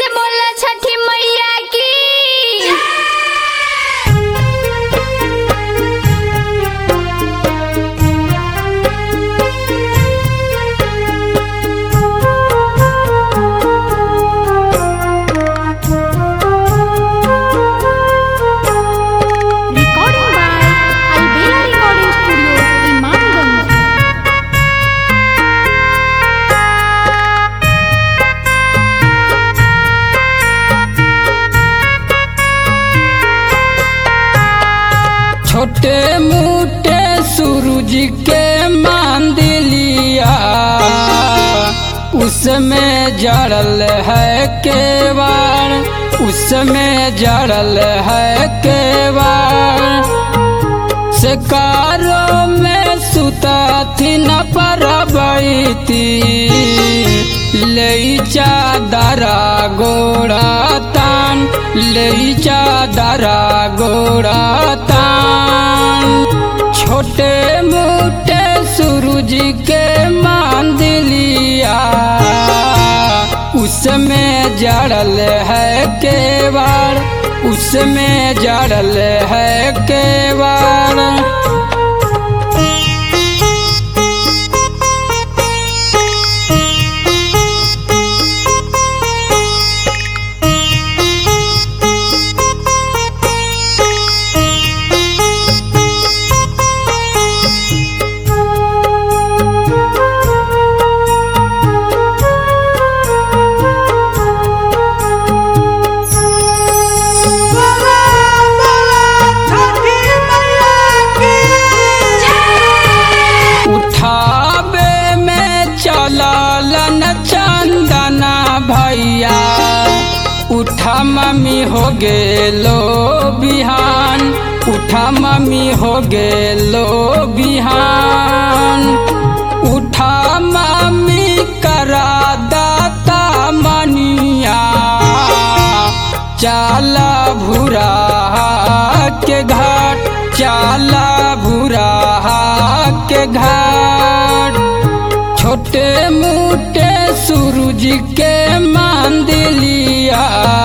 से बोला छठी मैया की। Recording by Albela recording studio Imamganj. छोटे मोटे सूरज के मांदलिया उसमें जड़ल है केवाड़, उसमें जड़ल है केवाड़। शिकारों में सुता थी न परबैती, ले चादरा गोड़ा तान, ले चादरा गोड़ा तान। छोटे मोटे सूरज के मांदलिया उसमें जड़ल है केवाड़, उसमें जड़ल है केवाड़। चंदना भैया उठा मम्मी हो गेलो बिहान, उठा मम्मी हो गेलो बिहान। उठा मम्मी करा दाता मनिया, चाला भूरा के घाट, चाला भूरा के घाट। छोटे मोटे सूरज के मांदलिया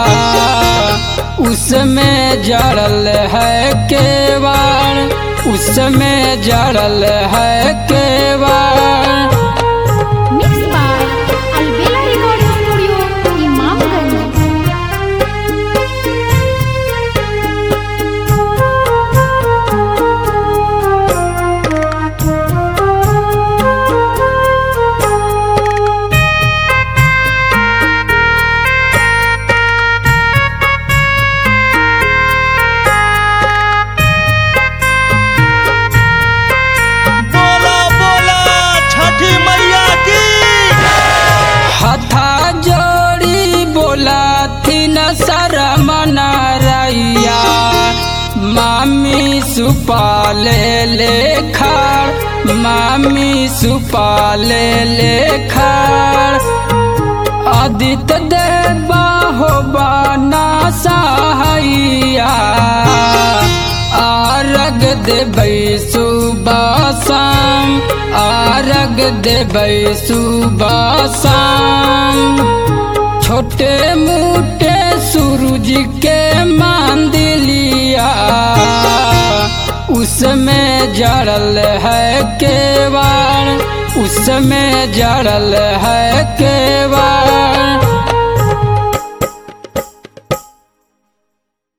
उसमें जड़ल है केवाड़, उसमें जड़ल है केवाड़। Mix by Albela recording studio Imamganj. हथा जोड़ी बोला थी न शरमना रैया, मामी सुपाले ले खाड़, मामी सुपाले ले खाड़। आदित्य देवा हो बाना सहाइया, आरग देबै सुबह शाम, आरग देबै सुबह शाम। छोटे मोटे सूरज के मांदलिया उसमें जड़ल है केवाड़, उसमें जड़ल है केवाड़।